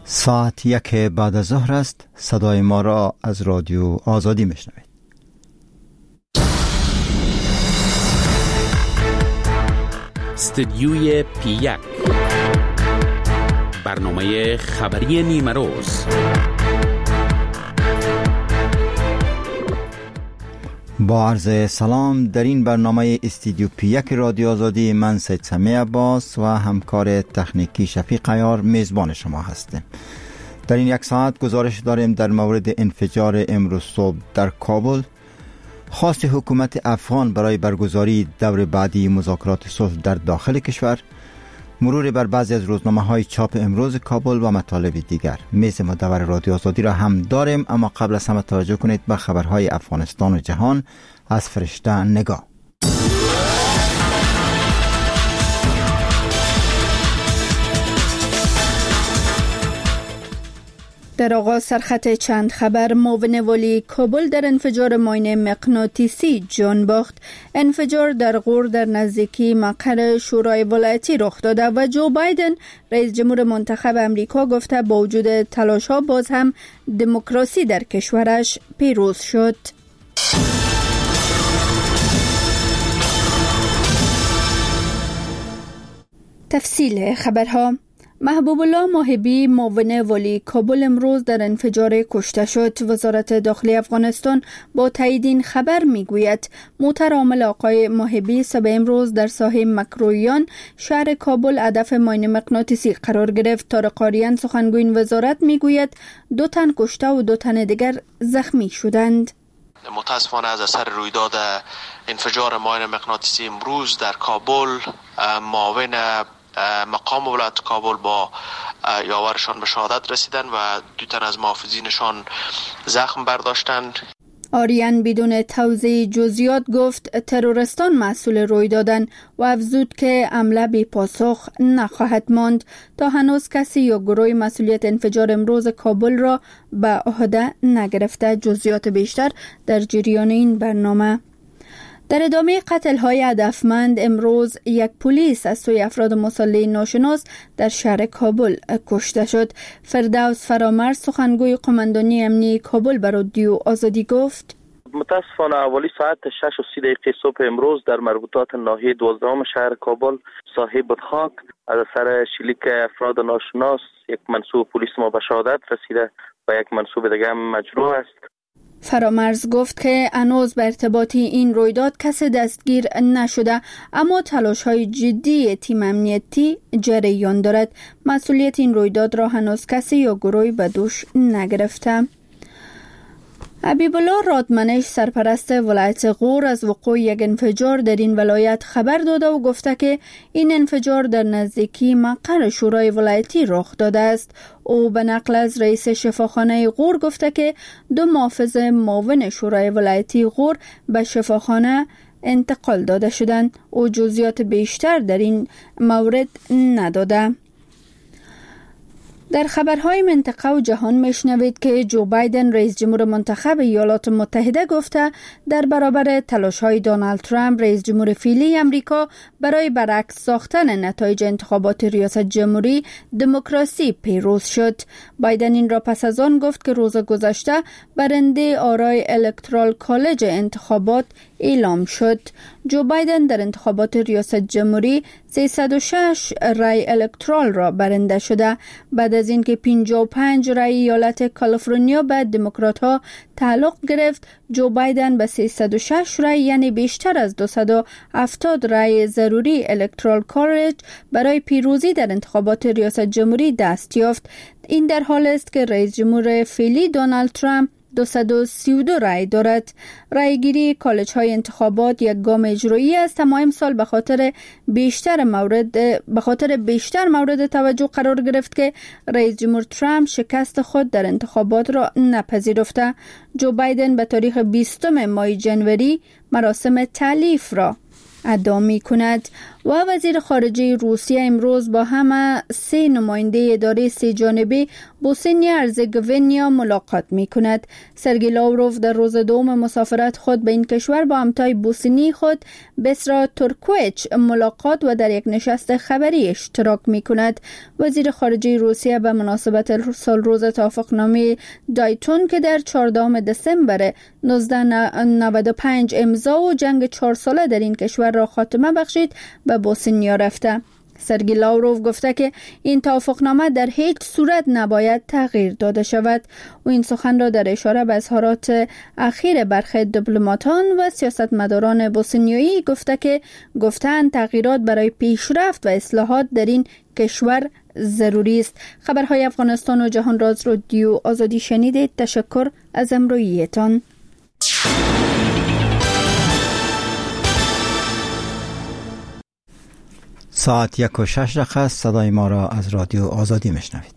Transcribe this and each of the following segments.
ساعت 1 بعد از ظهر است. صدای ما را از رادیو آزادی میشنوید. استدیوی پی1 برنامه خبری نیمه روز. با عرض سلام، در این برنامه استودیو پی1 رادیو آزادی من سید سمی عباس و همکار تکنیکی شفیق عیار میزبان شما هستیم. در این یک ساعت گزارش داریم در مورد انفجار امروز صبح در کابل، خواست حکومت افغان برای برگزاری دور بعدی مذاکرات صلح در داخل کشور، مرور بر بعضی از روزنامه‌های چاپ امروز کابل و مطالب دیگر. میز مدور رادیو آزادی را هم داریم، اما قبل از همه توجه کنید به خبرهای افغانستان و جهان از فرشته نگاه. در آغاز سرخط چند خبر: معاون والی کابل در انفجار ماین مغناطیسی جان باخت. انفجار در غور در نزدیکی مقر شورای ولایتی رخ داده و جو بایدن رئیس جمهور منتخب امریکا گفته با وجود تلاش‌ها باز هم دموکراسی در کشورش پیروز شد. تفصیل خبرها: محبوب الله ماهبی معاون والی کابل امروز در انفجار کشته شد. وزارت داخلی افغانستان با تایید این خبر میگوید مترامل آقای ماهبی صبح امروز در ساحه مکرویان شهر کابل هدف ماین مغناطیسی قرار گرفت. طارق آریان سخنگوی این وزارت میگوید 2 تن کشته و 2 تن دیگر زخمی شدند. متاسفانه از اثر رویداد انفجار ماین مغناطیسی امروز در کابل، معاون مقام ولایت کابل با یاورشان به شهادت رسیدن و 2 تن از محافظینشان زخم برداشتند. آریان بدون توضیح جزئیات گفت تروریستان مسئول رویدادند و افزود که حمله بی پاسخ نخواهد ماند تا هنوز کسی یا گروه مسئولیت انفجار امروز کابل را به عهده نگرفته. جزئیات بیشتر در جریان این برنامه. در ادامه قتل‌های هدفمند امروز یک پلیس از سوی افراد مسلح ناشناس در شهر کابل کشته شد. فردوس فرامرز سخنگوی قماندانی امنیتی کابل به رادیو آزادی گفت متاسفانه حوالی ساعت 6:30 صبح امروز در مربوطات ناحیه 12 شهر کابل ساحه بدخاک از اثر شلیک افراد ناشناس یک منصوب پلیس ما به شهادت رسیده و یک منصوب دیگر مجروح است. فرامرز گفت که هنوز به ارتباط این رویداد کسی دستگیر نشده، اما تلاش‌های جدی تیم امنیتی جریان دارد. مسئولیت این رویداد را هنوز کسی یا گروهی به دوش نگرفته. حبیب الله رادمنش سرپرست ولایت غور از وقوع یک انفجار در این ولایت خبر داده و گفته که این انفجار در نزدیکی مقر شورای ولایتی رخ داده است. او به نقل از رئیس شفاخانه غور گفته که 2 محافظ معاون شورای ولایتی غور به شفاخانه انتقال داده شدند. او جزئیات بیشتر در این مورد نداده. در خبرهای منطقه و جهان میشنوید که جو بایدن رئیس جمهور منتخب ایالات متحده گفته در برابر تلاش‌های دونالد ترامپ رئیس جمهور فعلی امریکا برای برعکس ساختن نتایج انتخابات ریاست جمهوری دموکراسی پیروز شد. بایدن این را پس از آن گفت که روز گذشته برنده آرای الکترال کالج انتخابات اعلام شد. جو بایدن در انتخابات ریاست جمهوری 306 رای الکترال را برنده شده بعد از اینکه 55 رای ایالت کالیفرنیا به دموکرات‌ها تعلق گرفت. جو بایدن به 306 رای یعنی بیشتر از 270 رای ضروری الکترال کالج برای پیروزی در انتخابات ریاست جمهوری دست یافت. این در حال است که رئیس جمهور فعلی دونالد ترامپ 232 رای دارد. رایگیری کالج های انتخابات یک گام اجرایی است، اما امسال به خاطر بیشتر مورد توجه قرار گرفت که رئیس جمهور ترامپ شکست خود در انتخابات را نپذیرفته. جو بایدن به تاریخ 20 ماه ژانویه مراسم تألیف را ادعا می کند. و وزیر خارجه روسیه امروز با همه 3 نماینده اداره 3 جانبه بوسنی هرزگوینیا ملاقات می کند. سرگئی لاوروف در روز دوم مسافرت خود به این کشور با همتای بوسنی خود بسرا تورکویچ ملاقات و در یک نشست خبری اشتراک می کند. وزیر خارجه روسیه به مناسبت سالروز توافقنامه دایتون که در 14 دسامبر 1995 امضا و جنگ 4 ساله در این کشور را خاتمه بخشید به بوسنیا رفته. سرگئی لاوروف گفته که این توافقنامه در هیچ صورت نباید تغییر داده شود. و این سخن را در اشاره به اظهارات اخیر برخی دیپلماتان و سیاستمداران بوسنیایی گفته که گفتند تغییرات برای پیشرفت و اصلاحات در این کشور ضروری است. خبرهای افغانستان و جهان راز رادیو آزادی شنیدید. تشکر از همراهیتان. ساعت 1:06 است. صدای ما را از رادیو آزادی میشنوید.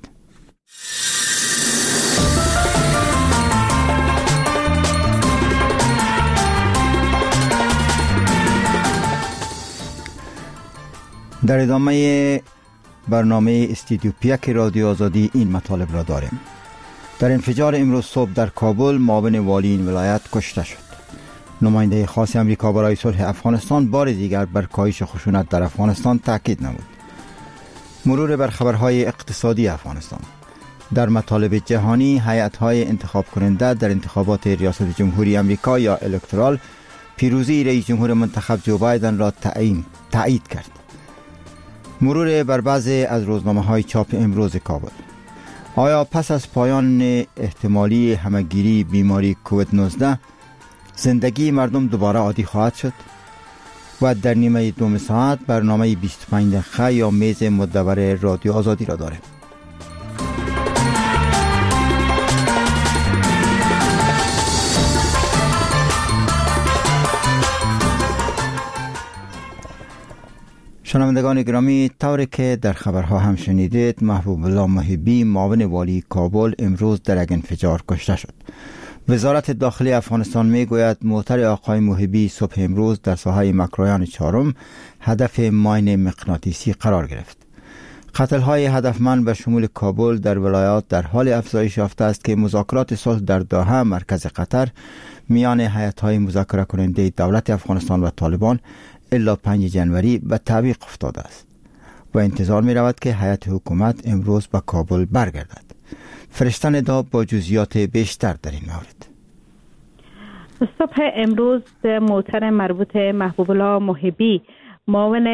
در ادامه برنامه استودیو پیک رادیو آزادی این مطالب را داریم. در انفجار امروز صبح در کابل معاون والی این ولایت کشته شد. نماینده خاص امریکا برای صلح افغانستان بار دیگر بر کاهش خشونت در افغانستان تاکید نمود. مرور بر خبرهای اقتصادی افغانستان. در مطالب جهانی هیئت‌های انتخاب کننده در انتخابات ریاست جمهوری امریکا یا الکترال پیروزی رئیس جمهور منتخب جو بایدن را تایید کرد. مرور بر بعضی از روزنامه‌های چاپ امروز کابل. آیا پس از پایان احتمالی همه‌گیری بیماری کووید 19 زندگی مردم دوباره عادی خواهد شد؟ و در نیمه دوم ساعت برنامه 25 دقیقه یا میز مدور رادیو آزادی را داریم. شنوندگان گرامی، طوری که در خبرها هم شنیدید، محبوب الله محبی معاون والی کابل امروز در یک انفجار کشته شد. وزارت داخلی افغانستان می گوید موتر آقای محبی صبح امروز در ساحه مکرایان 4 هدف ماین مغناطیسی قرار گرفت. قتل‌های هدفمند به شمول کابل در ولایات در حال افزایش یافته است که مذاکرات صلح در دوحه مرکز قطر میان هیئت‌های مذاکره کننده دولت افغانستان و طالبان الا 5 جنوری به تعویق افتاده است و انتظار می رود که هیئت حکومت امروز به کابل برگردد. فرشته ندا با جزئیات بیشتر در این مورد. صبح امروز موتر مربوط محبوب الله محبی معاون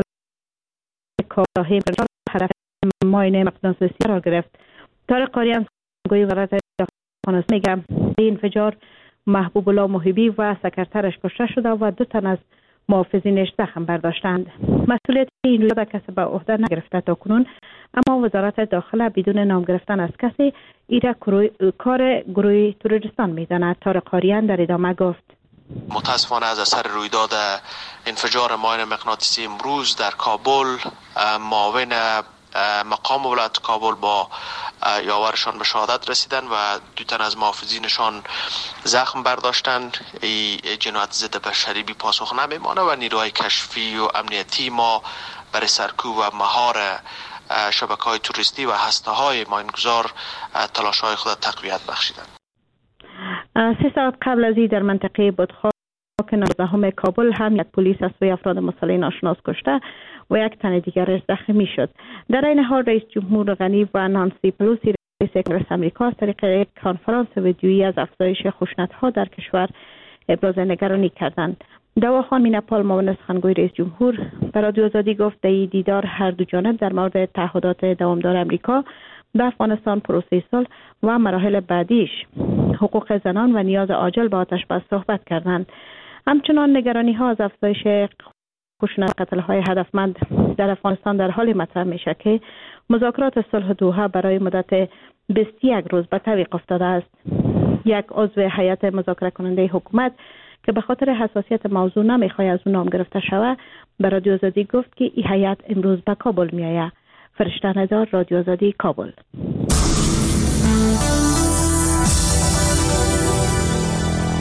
کابل هدف ماین مغناطیسی را گرفت. طارق قاریان گوی وزارت داخلی میگه این انفجار محبوب الله محبی و سکرترش کشته شده و 2 تن از محافظینش زخم برداشتند. مسئولیت این رویداد کسی به عهده نگرفته تا کنون، اما وزارت داخله بدون نام گرفتن از کسی ایره کار گروه تروریستان میداند. طارق قاریان در ادامه گفت متاسفانه از اثر رویداد انفجار ماین مغناطیسی امروز در کابل معاون مقام ولایت کابل با یاورشان به شهادت رسیدن و 2 تن از محافظینشان زخم برداشتند. این جنایت ضد بشری بی پاسخ نمیمانه و نیروهای کشفی و امنیتی ما برای سرکوب و مهار شبکه‌های توریستی و هسته‌های ماینگذار تلاش‌های خود تقویت بخشیدند. 3 ساعت قبل از این در منطقه بادخاک 19 کابل هم یک پلیس از سوی افراد مسلح ناشناس کشته و 1 تن دیگر زخمی شد. در این حال رئیس جمهور غنی و نانسی پلوسی رئیس کنگره آمریکا از طریق یک کنفرانس ویدیویی از افزایش خشونت‌ها در کشور ابراز نگرانی کردند. دواخان میناپال معاون سخنگوی رئیس جمهور به رادیو آزادی گفت در دیدار هر دو جانب در مورد تعهدات دوامدار آمریکا به افغانستان، پروسه صلح و مراحل بعدیش، حقوق زنان و نیاز عاجل به آتش بس صحبت کردند. همچنان نگرانی‌ها از افزایش خشونت قتل‌های هدفمند در افغانستان در حال مطرح میشه که مذاکرات صلح دوحه برای مدت 21 روز به تعویق افتاده است. یک عضو هیئت مذاکره کننده حکومت که به خاطر حساسیت موضوع نمیخواد از اون نام گرفته شود به رادیو آزادی گفت که این هیئت امروز به کابل میآید. فرشته ندا، رادیو آزادی، کابل.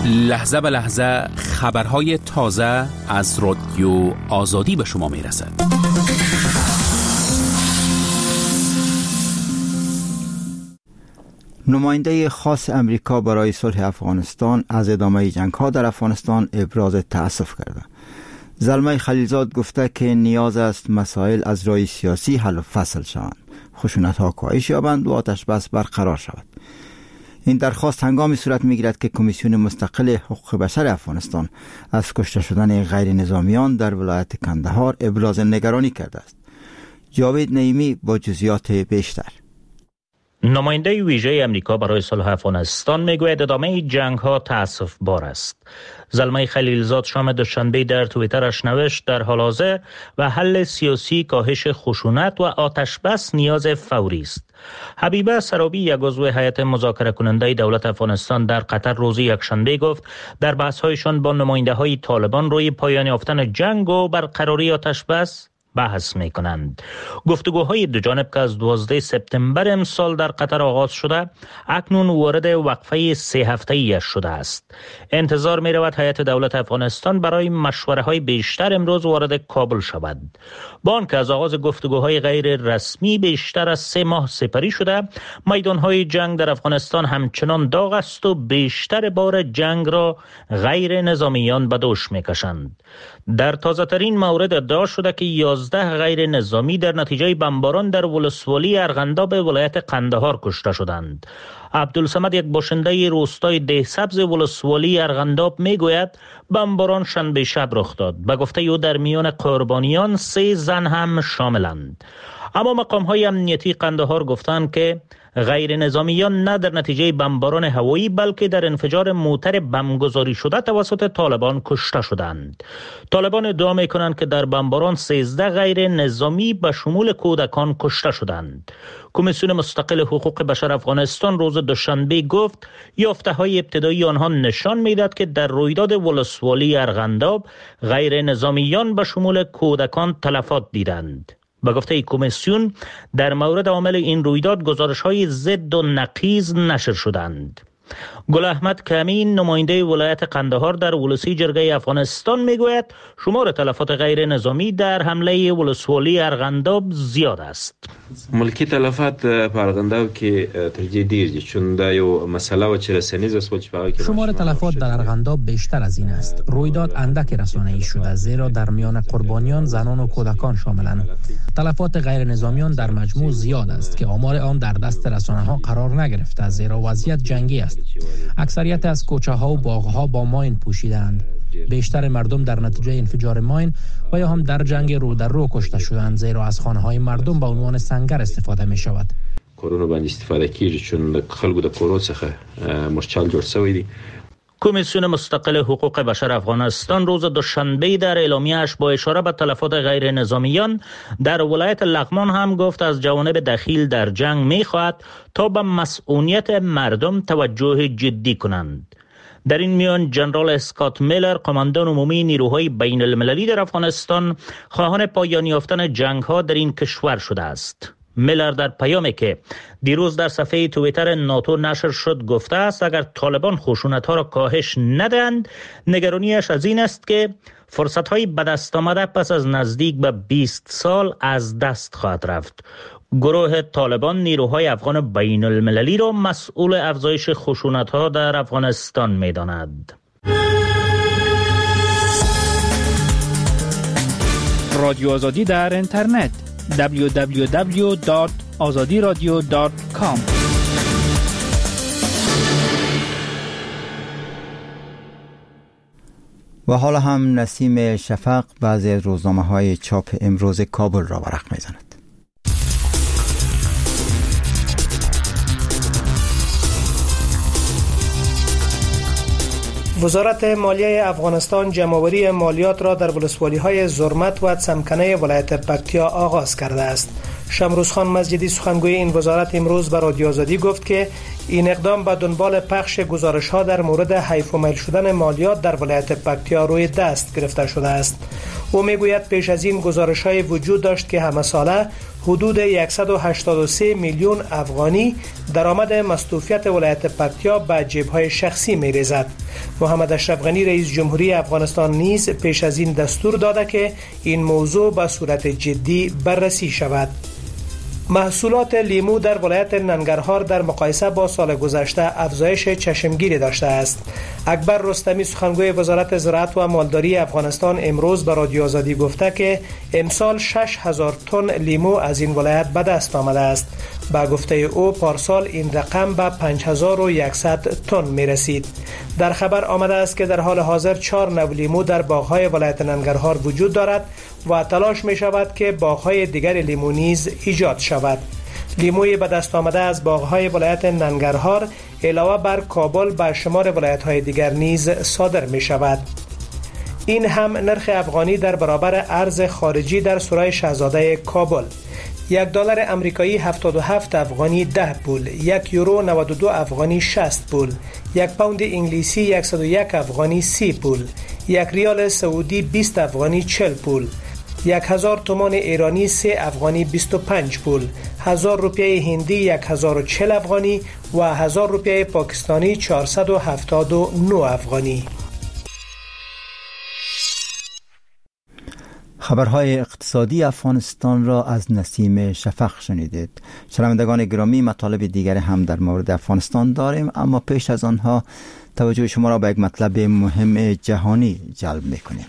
لحظه به لحظه خبرهای تازه از رادیو آزادی به شما میرسد. نماینده خاص امریکا برای صلح افغانستان از ادامه جنگ‌ها در افغانستان ابراز تأسف کرده. زلمه خلیلزاد گفته که نیاز است مسائل از راه سیاسی حل و فصل شوند، خشونت‌ها کاهش یابند و آتش بس برقرار شود. این درخواست هنگامی صورت می‌گیرد که کمیسیون مستقل حقوق بشر افغانستان از کشته شدن غیر نظامیان در ولایت کندهار ابراز نگرانی کرده است. جاوید نعیمی با جزئیات بیشتر. نماینده ویژه امریکا برای صلح افغانستان میگوید ادامه جنگ ها تأسف بار است. زلمه خلیلزاد شام دوشنبه در توییترش نوشت در حال حاضر و حل سیاسی کاهش خشونت و آتش بس نیاز فوری است. حبیبه سرابی یک عضو هیئت مذاکره کننده دولت افغانستان در قطر روز یکشنبه گفت در بحث هایشان با نماینده های طالبان روی پایان یافتن جنگ و برقراری آتش بس بحث می کنند. گفتگوهای دو جانب که از 12 سپتامبر امسال در قطر آغاز شده اکنون وارد وقفه 3 هفته‌ای شده است. انتظار می رود هیئت دولت افغانستان برای مشوره های بیشتر امروز وارد کابل شود. با آنکه از آغاز گفتگوهای غیر رسمی بیشتر از 3 ماه سپری شده، میدان های جنگ در افغانستان همچنان داغ است و بیشتر بار جنگ را غیر نظامیان به دوش می کشند. در تازه ترین مورد ادعا شده که 11 غیر نظامی در نتیجه بمباران در ولسوالی ارغنداب ولایت قندهار کشته شدند. عبدالصمد یک باشنده روستای دهسبز ولسوالی ارغنداب میگوید بمباران شنبه شب رخ داد. به گفته او در میان قربانیان 3 زن هم شاملند. اما مقام‌های امنیتی قندهار گفتند که غیر نظامیان نه در نتیجه بمباران هوایی بلکه در انفجار موتر بمبگذاری شده توسط طالبان کشته شدند. طالبان ادعا می‌کنند که در بمباران 13 غیر نظامی به شمول کودکان کشته شدند. کمیسیون مستقل حقوق بشر افغانستان روز دوشنبه گفت یافته‌های ابتدایی آنها نشان می‌دهد که در رویداد ولسوالی ارغنداب غیر نظامیان به شمول کودکان تلفات دیدند. به گفته کمیسیون در مورد عامل این رویداد گزارش‌های ضد و نقیض نشر شدند. گل احمد کمین نماینده ولایت قندهار در ولسی جرگه افغانستان میگوید شمار تلفات غیر نظامی در حمله ولسوالی ارغنداب زیاد است. ملکی تلفات په ارغنداب کې ترجیح ډیر دي چون دا یو مسئله و چې رسنیز است چې شمار تلفات در ارغنداب بیشتر از این است. رویداد اندک رسانه‌ای شده زیرا در میان قربانیان زنان و کودکان شاملند. تلفات غیر نظامیان در مجموع زیاد است که آمار آن در دست رسانه‌ها قرار نگرفته زیرا وضعیت جنگی است. اکثریت از کوچه‌ها و باغ‌ها با ماین پوشیدند. بیشتر مردم در نتیجه انفجار ماین و یا هم در جنگ رو در رو کشته شدند زیرا از خانه‌های مردم به عنوان سنگر استفاده می شود. کورونو باندې استفاده کیږي چون خلکو د کورو څخه مورچل جوړ شوی دی. کمیسیون مستقل حقوق بشر افغانستان روز دوشنبه در اعلامیه‌اش با اشاره به تلفات غیر نظامیان در ولایت لغمان هم گفت از جوانب دخیل در جنگ می‌خواهد تا به مسئولیت مردم توجه جدی کنند. در این میان جنرال اسکات میلر قماندان عمومی نیروهای بین المللی در افغانستان خواهان پایان یافتن جنگ‌ها در این کشور شده است. میلر در پیامی که دیروز در صفحه توییتر ناتو نشر شد گفته است اگر طالبان خشونت‌ها را کاهش ندهند نگرانیش از این است که فرصت‌های به دست آمده پس از نزدیک به 20 سال از دست خواهد رفت. گروه طالبان نیروهای افغان بین المللی را مسئول افزایش خشونت‌ها در افغانستان می‌داند. رادیو آزادی در اینترنت www.azadiradio.com. و حالا هم نسیم شفق بعضی از روزنامه‌های چاپ امروز کابل را ورق می‌زند. وزارت مالیه افغانستان جمع‌آوری مالیات را در ولسوالی‌های زرمت و سمکنه ولایت پکتیا آغاز کرده است. شمروز خان مسجدی سخنگوی این وزارت امروز به رادیو آزادی گفت که این اقدام به دنبال پخش گزارش‌ها در مورد حیف و میل شدن مالیات در ولایت پکتیا روی دست گرفته شده است. او میگوید پیش از این گزارش‌های وجود داشت که همه ساله حدود 183 میلیون افغانی درآمد مصروفیت ولایت پکتیا به جیب‌های شخصی می‌ریزد. محمد اشرف غنی رئیس جمهوری افغانستان نیز پیش از این دستور داده که این موضوع به صورت جدی بررسی شود. محصولات لیمو در ولایت ننگرهار در مقایسه با سال گذشته افزایش چشمگیری داشته است. اکبر رستمی سخنگوی وزارت زراعت و مالداری افغانستان امروز به رادیو آزادی گفته که امسال 6000 تن لیمو از این ولایت به دست آمده است. با گفته او پارسال این رقم به 5100 تن می رسید. در خبر آمده است که در حال حاضر 4 نوع لیمو در باغ‌های ولایت ننگرهار وجود دارد و تلاش می شود که باغ‌های دیگر لیمو نیز ایجاد شود. لیموی به دست آمده از باغ‌های ولایت ننگرهار علاوه بر کابل به شمار ولایت‌های دیگر نیز صادر می شود. این هم نرخ افغانی در برابر ارز خارجی در سرای شاهزاده کابل. $1 امریکایی 77 افغانی 10 پول، 1 یورو 92 افغانی 60 پول، 1 پوند انگلیسی 101 افغانی 30 پول، 1 ریال سعودی 20 افغانی 40 پول، 1000 تومان ایرانی 3 افغانی 25 پول، 1000 روپیه هندی 1040 افغانی و 1000 روپیه پاکستانی 479 افغانی. خبرهای اقتصادی افغانستان را از نسیم شفق شنیدید. شنوندگان گرامی، مطالب دیگر هم در مورد افغانستان داریم، اما پیش از آنها توجه شما را به یک مطلب مهم جهانی جلب می‌کنیم.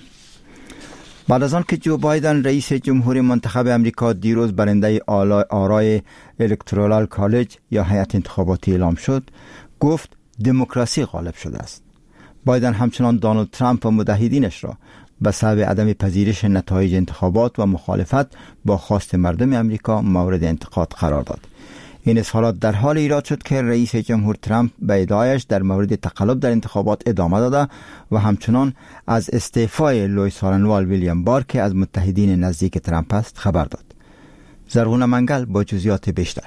بعد از آن که جو بایدن رئیس جمهور منتخب امریکا دیروز برنده آرای الکترال کالج یا هیئت انتخاباتی اعلام شد، گفت دموکراسی غالب شده است. بایدن همچنان دونالد ترامپ و متحدینش را به سبب عدم پذیرش نتایج انتخابات و مخالفت با خواست مردم امریکا مورد انتقاد قرار داد. این اظهارات در حال ایجاد شد که رئیس جمهور ترامپ به ادعایش در مورد تقلب در انتخابات ادامه داده و همچنان از استعفای لوئیس هارنوال ویلیام بار که از متحدین نزدیک ترامپ است خبر داد. زرغونه منگل با جزئیات بیشتر.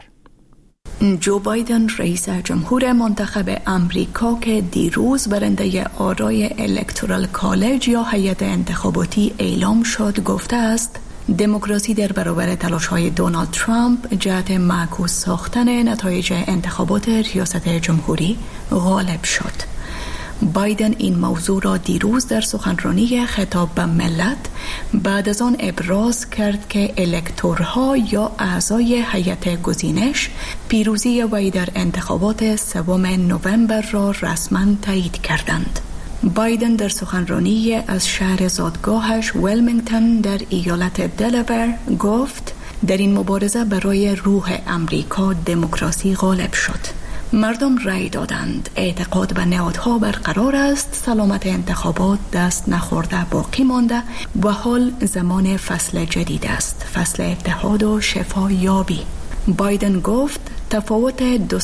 جو بایدن رئیس جمهور منتخب امریکا که دیروز برنده آرای الکترال کالج یا هیئت انتخاباتی اعلام شد گفته است دموکراسی در برابر تلاش‌های دونالد ترامپ جهت معکوس ساختن نتایج انتخابات ریاست جمهوری غالب شد. بایدن این موضوع را دیروز در سخنرانی خطاب به ملت بعد از آن ابراز کرد که الکتورها یا اعضای هیئت گزینش پیروزی وی در انتخابات 3 نوامبر را رسما تایید کردند. بایدن در سخنرانی از شهر زادگاهش ویلمینگتون در ایالت دلاور گفت در این مبارزه برای روح امریکا دموکراسی غالب شد. مردم رأی دادند، اعتقاد به نهادها برقرار است، سلامت انتخابات دست نخورده باقی مانده و حال زمان فصل جدید است، فصل اتحاد و شفا یابی. بایدن گفت تفاوت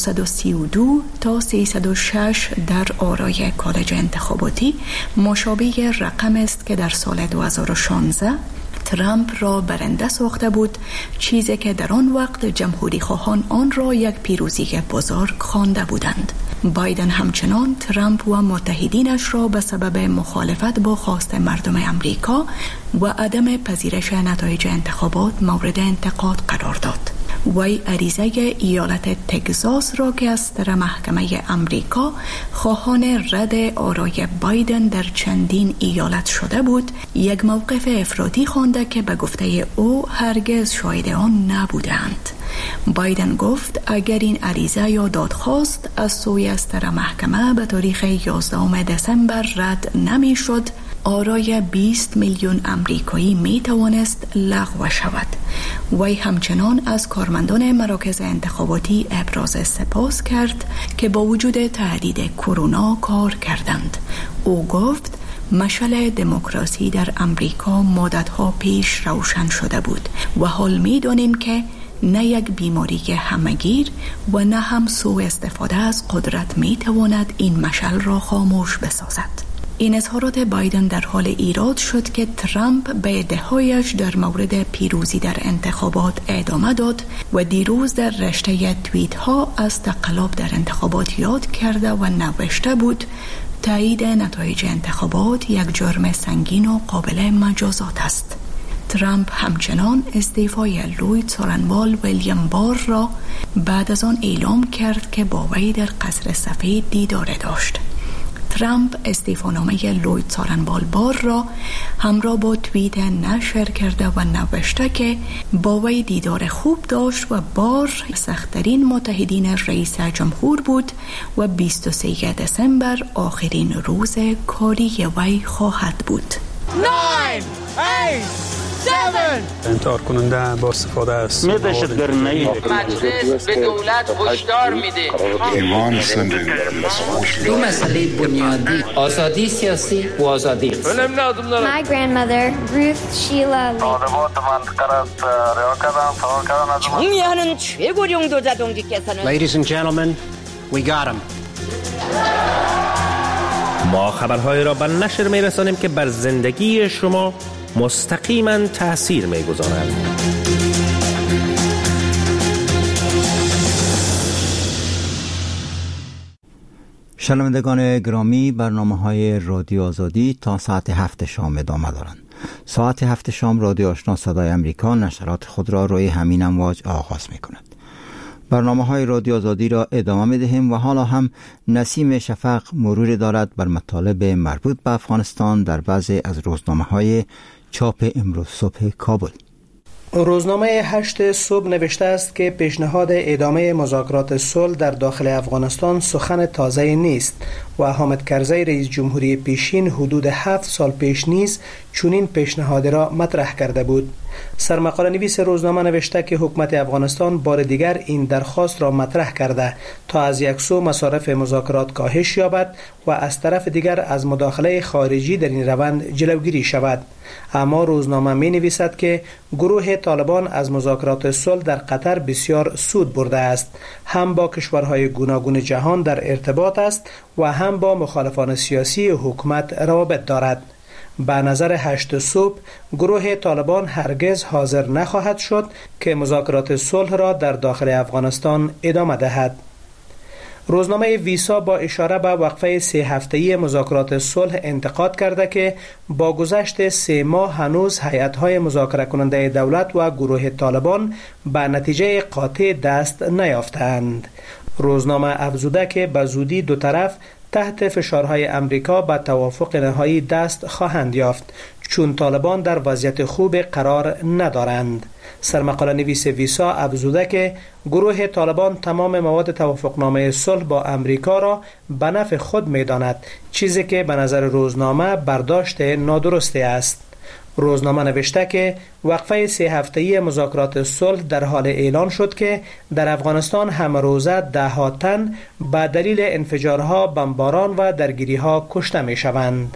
232 تا 306 در آرای کالج انتخاباتی مشابه رقم است که در سال 2016 ترامپ را برنده ساخته بود، چیزی که در آن وقت جمهوری خواهان آن را یک پیروزی بزرگ خوانده بودند. بایدن همچنان ترامپ و متحدینش را به سبب مخالفت با خواست مردم امریکا و عدم پذیرش نتایج انتخابات مورد انتقاد قرار داد. وی عریضه ایالت تگزاس را که از طرف محکمه امریکا خواهان رد آرای بایدن در چندین ایالت شده بود، یک موقف افراطی خوانده که به گفته او هرگز شاهد آن نبودند. بایدن گفت اگر این عریضه یا دادخواست از سوی از طرف محکمه به تاریخ 11 دسامبر رد نمی شد، آرای 20 میلیون امریکایی می توانست لغو شود. وی همچنان از کارمندان مراکز انتخاباتی ابراز سپاس کرد که با وجود تهدید کرونا کار کردند. او گفت مشعل دموکراسی در امریکا مدتها پیش روشن شده بود و حال می دانیم که نه یک بیماری همه‌گیر و نه هم سوء استفاده از قدرت می تواند این مشعل را خاموش بسازد. این اظهارات بایدن در حال ایراد شد که ترامپ به ادعاهایش در مورد پیروزی در انتخابات ادامه داد و دیروز در رشته توییت ها از تقلب در انتخابات یاد کرده و نوشته بود تایید نتایج انتخابات یک جرم سنگین و قابل مجازات است. ترامپ همچنان استعفای لوید سارنبال ویلیام بار را بعد از آن اعلام کرد که با وی در قصر سفید دیدار داشت. ترامپ استعفانامه لوید سارنبال بار را همراه با توییت نشر کرده و نوشته که با وی دیدار خوب داشت و بار سخت‌ترین متحدین رئیس جمهور بود و 23 دسامبر آخرین روز کاری وی خواهد بود. 9 8 7 انتحار کننده با استفاده از دهشتگرانه مجلس به دولت هشدار میده. ایوان سندن دو مسئله بنیادی آزادی سیاسی و آزادی My grandmother Ruth Sheila 정의하는 최고령 도자동지께서는 Ladies and gentlemen, we got him. ما خبرهای را به نشر می‌رسانیم که بر زندگی شما مستقیما تأثیر می‌گذارند. شنوندگان گرامی، برنامه‌های رادیو آزادی تا ساعت 7 شام ادامه دارند. ساعت 7 شام رادیو آشنا صدای امریکا نشرات خود را روی همین امواج آغاز می‌کند. برنامه‌های رادیو آزادی را ادامه می‌دهیم و حالا هم نسیم شفق مرور دارد بر مطالب مربوط به افغانستان در بعضی از روزنامه‌های چاپ امروز صبح کابل. روزنامه 8 صبح نوشته است که پیشنهاد ادامه مذاکرات صلح در داخل افغانستان سخن تازه نیست و حامد کرزی رئیس جمهوری پیشین حدود 7 سال پیش نیز چنین پیشنهاد را مطرح کرده بود. سرمقاله نویس روزنامه نوشته که حکومت افغانستان بار دیگر این درخواست را مطرح کرده تا از یک سو مصارف مذاکرات کاهش یابد و از طرف دیگر از مداخله خارجی در این روند جلوگیری شود. اما روزنامه می نویسد که گروه طالبان از مذاکرات صلح در قطر بسیار سود برده است، هم با کشورهای گوناگون جهان در ارتباط است و هم با مخالفان سیاسی حکومت روابط دارد. به نظر 8 صبح گروه طالبان هرگز حاضر نخواهد شد که مذاکرات صلح را در داخل افغانستان ادامه دهد. روزنامه ویسا با اشاره به وقفه 3 هفته‌ای مذاکرات صلح انتقاد کرده که با گذشت 3 ماه هنوز هیئت‌های مذاکره کننده دولت و گروه طالبان به نتیجه قاطع دست نیافتند. روزنامه افزوده که به زودی دو طرف تحت فشارهای امریکا به توافق نهایی دست خواهند یافت، چون طالبان در وضعیت خوب قرار ندارند. سرمقاله نویس ویسا افزوده که گروه طالبان تمام مواد توافقنامه صلح با امریکا را به نفع خود می‌داند، چیزی که به نظر روزنامه برداشت نادرستی است. روزنامه نوشته که وقفه 3 هفته‌ای مذاکرات صلح در حال اعلان شد که در افغانستان همه روزه 10 تن به دلیل انفجارها، بمباران و درگیری‌ها کشته می‌شوند.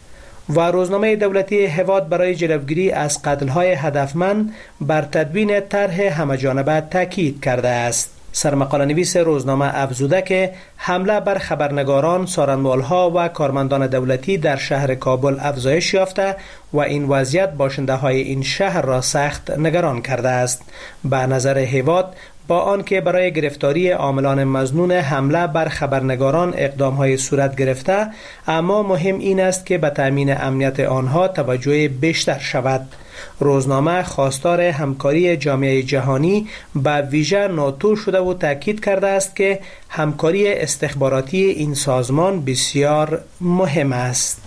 و روزنامه دولتی هواد برای جلوگیری از قتل‌های هدفمند بر تدوین طرح همه‌جانبه تاکید کرده است. سرمقاله نویس روزنامه افزوده که حمله بر خبرنگاران، سارنوالها و کارمندان دولتی در شهر کابل افزایش یافته و این وضعیت باشنده‌های این شهر را سخت نگران کرده است. به نظر هواد با آنکه برای گرفتاری عاملان مظنون حمله بر خبرنگاران اقدام‌های صورت گرفته، اما مهم این است که به تأمین امنیت آنها توجه بیشتر شود. روزنامه خواستار همکاری جامعه جهانی به ویژه ناتو شده و تاکید کرده است که همکاری استخباراتی این سازمان بسیار مهم است.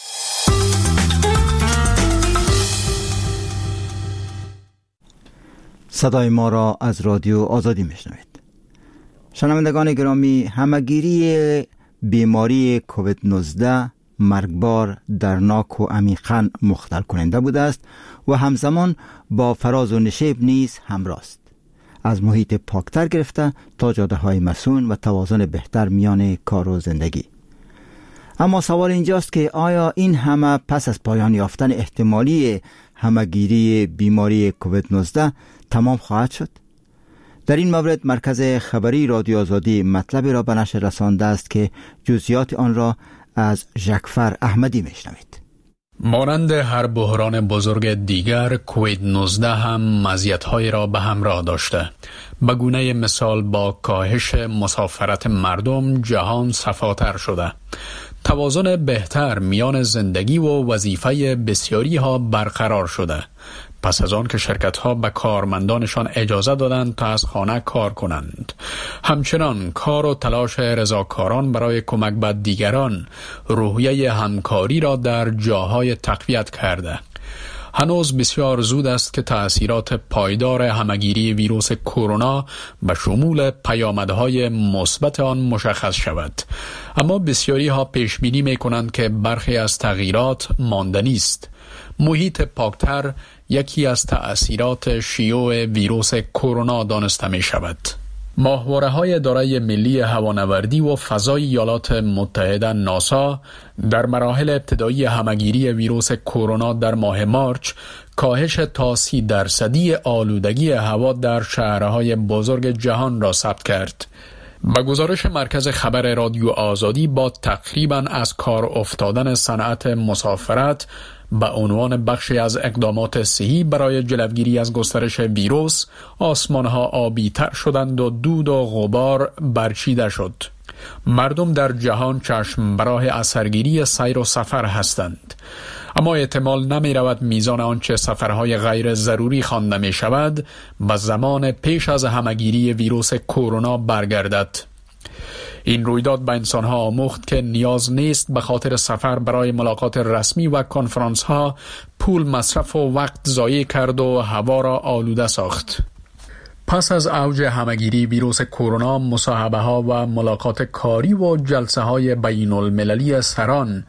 صدای ما را از رادیو آزادی میشنوید. شنوندگان گرامی، همه‌گیری بیماری کووید 19 مرگبار، درناک و عمیقاً مختل کننده بوده است و همزمان با فراز و نشیب نیز همراه است. از محیط پاکتر گرفته تا جاده‌های مسون و توازن بهتر میان کار و زندگی. اما سوال اینجاست که آیا این همه پس از پایان یافتن احتمالی همه‌گیری بیماری کووید 19 تمام خواهد شد؟ در این مورد مرکز خبری رادیو آزادی مطلبی را به نشر رسانده است که جزئیات آن را از جعفر احمدی میشنوید. مانند هر بحران بزرگ دیگر، کووید 19 هم مزیت‌هایی را به همراه داشته. به گونه مثال با کاهش مسافرت مردم جهان صفاتر شده. توازن بهتر میان زندگی و وظیفه بسیاری ها برقرار شده. پس از آن که شرکت ها به کارمندانشان اجازه دادند تا از خانه کار کنند. همچنان کار و تلاش رضاکاران برای کمک به دیگران روحیه همکاری را در جاهای تقویت کرده. هنوز بسیار زود است که تأثیرات پایدار همگیری ویروس کرونا به شمول پیامدهای مثبت آن مشخص شود. اما بسیاری ها پیش بینی می کنند که برخی از تغییرات ماندنی است. محیط پاکتر یکی از تأثیرات شیوع ویروس کرونا دانسته می شود. ماهواره‌های اداره ملی هوانوردی و فضای ایالات متحده ناسا در مراحل ابتدایی همگیری ویروس کرونا در ماه مارچ کاهش تا 30% آلودگی هوا در شهرهای بزرگ جهان را ثبت کرد. با گزارش مرکز خبر رادیو آزادی، با تقریباً از کار افتادن صنعت مسافرت به عنوان بخشی از اقدامات صحی برای جلوگیری از گسترش ویروس، آسمانها آبی تر شدند و دود و غبار برچیده شد. مردم در جهان چشم به راه اثرگیری سیر و سفر هستند. اما احتمال نمی رود میزان آنچه سفرهای غیر ضروری خوانده می شود به زمان پیش از همگیری ویروس کرونا برگردد. این رویداد به انسانها آموخت که نیاز نیست به خاطر سفر برای ملاقات رسمی و کنفرانس ها پول مصرف و وقت ضایع کرد و هوا را آلوده ساخت. پس از اوج همگیری ویروس کرونا، مصاحبه ها و ملاقات کاری و جلسه های بین المللی سران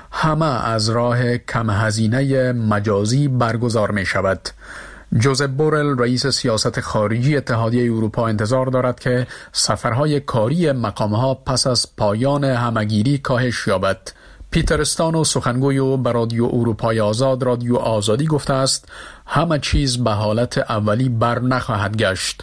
همه از راه کم هزینه مجازی برگزار می شود. جوزپ بورل، رئیس سیاست خارجی اتحادیه اروپا، انتظار دارد که سفرهای کاری مقامها پس از پایان همگیری کاهش یابد. پیتر استانو، سخنگوی او به رادیو اروپای آزاد، رادیو آزادی، گفته است همه چیز به حالت اولی بر نخواهد گشت.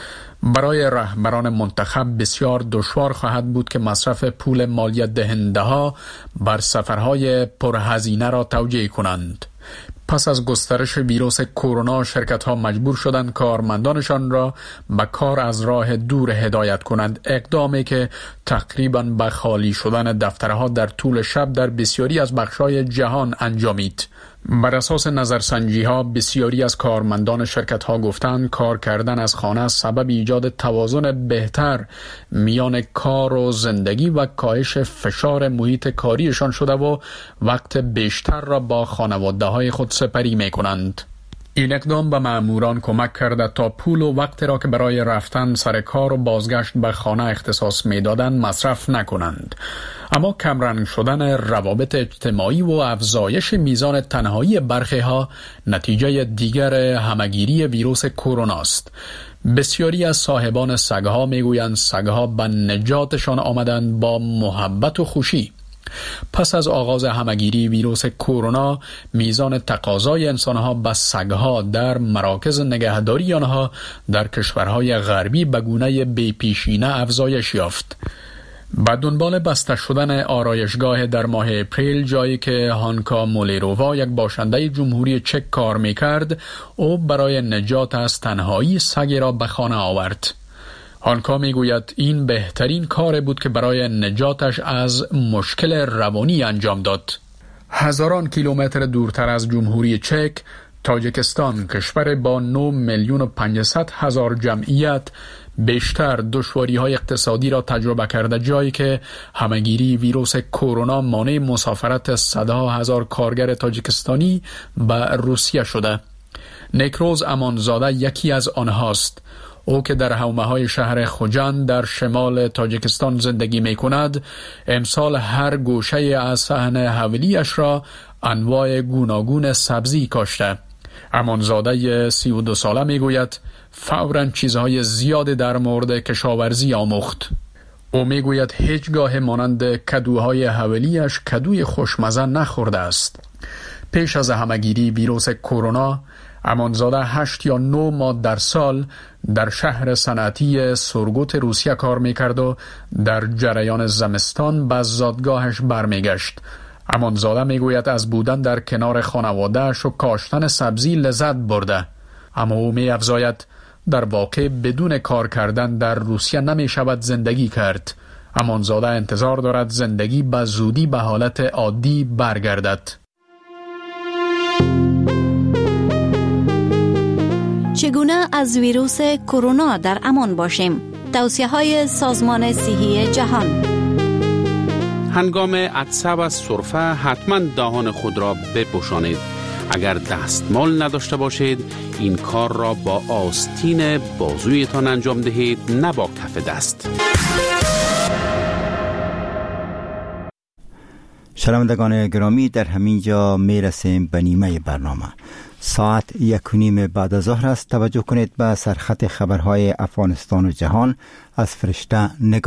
برای رهبران منتخب بسیار دشوار خواهد بود که مصرف پول مالیات دهنده ها بر سفرهای پرهزینه را توجیه کنند. پس از گسترش ویروس کرونا، شرکت‌ها مجبور شدند کارمندانشان را به کار از راه دور هدایت کنند، اقدامی که تقریباً به خالی شدن دفترها در طول شب در بسیاری از بخش‌های جهان انجامید. بر اساس نظرسنجی‌ها، بسیاری از کارمندان شرکت‌ها گفتند کار کردن از خانه سبب ایجاد توازن بهتر میان کار و زندگی و کاهش فشار محیط کاریشان شده و وقت بیشتر را با خانواده‌های خود سپری می‌کنند. این اقدام به ماموران کمک کرده تا پول و وقت را که برای رفتن سر کار و بازگشت به خانه اختصاص می‌دادند مصرف نکنند. اما کمرنگ شدن روابط اجتماعی و افزایش میزان تنهایی برخی‌ها نتیجه دیگر همگیری ویروس کرونا است. بسیاری از صاحبان سگ‌ها میگویند سگ‌ها به نجاتشان آمدند با محبت و خوشی. پس از آغاز همگیری ویروس کرونا، میزان تقاضای انسانها به سگ‌ها در مراکز نگهداری آنها در کشورهای غربی به گونه بی‌پیشینه افزایش یافت. با دنبال بسته شدن آرایشگاه در ماه اپریل، جایی که هانکا مولیرووا، یک باشنده جمهوری چک، کار میکرد، او برای نجات از تنهایی سگی را به خانه آورد. هانکا میگوید این بهترین کار بود که برای نجاتش از مشکل روانی انجام داد. هزاران کیلومتر دورتر از جمهوری چک، تاجیکستان، کشور با 9,500,000 جمعیت، بیشتر دشواری‌های اقتصادی را تجربه کرده، جایی که همگیری ویروس کرونا مانع مسافرت صدها هزار کارگر تاجیکستانی به روسیه شده. نیکروز امانزاده یکی از آنهاست. او که در حومه‌های شهر خوجند در شمال تاجیکستان زندگی می‌کند، امسال هر گوشه از صحن حویلی‌اش را انواع گوناگون سبزی کاشته. امانزاده 32 ساله میگوید فوراً چیزهای زیادی در مورد کشاورزی آموخت. او میگوید هیچگاه مانند کدوهای حویلی‌اش کدوی خوشمزه نخورده است. پیش از همگیری ویروس کرونا، امانزاده 8 یا 9 ماه در سال در شهر صنعتی سورگوت روسیه کار میکرد و در جریان زمستان به زادگاهش برمیگشت. امانزاده میگوید از بودن در کنار خانواده‌اش و کاشتن سبزی لذت برده، اما او می‌افزاید در واقع بدون کار کردن در روسیه نمی‌شود زندگی کرد. امانزاده انتظار دارد زندگی به زودی به حالت عادی برگردد. چگونه از ویروس کرونا در امان باشیم؟ توصیه‌های سازمان صحی جهان. هنگام عطسه و سرفه حتما دهان خود را بپوشانید. اگر دستمال نداشته باشید این کار را با آستین بازویتان انجام دهید، نه با کف دست. شنوندگان گرامی، در همین جا می رسیم به نیمه برنامه. ساعت 1:30 بعد از ظهر است. توجه کنید به سرخط خبرهای افغانستان و جهان از فرشته نگاه.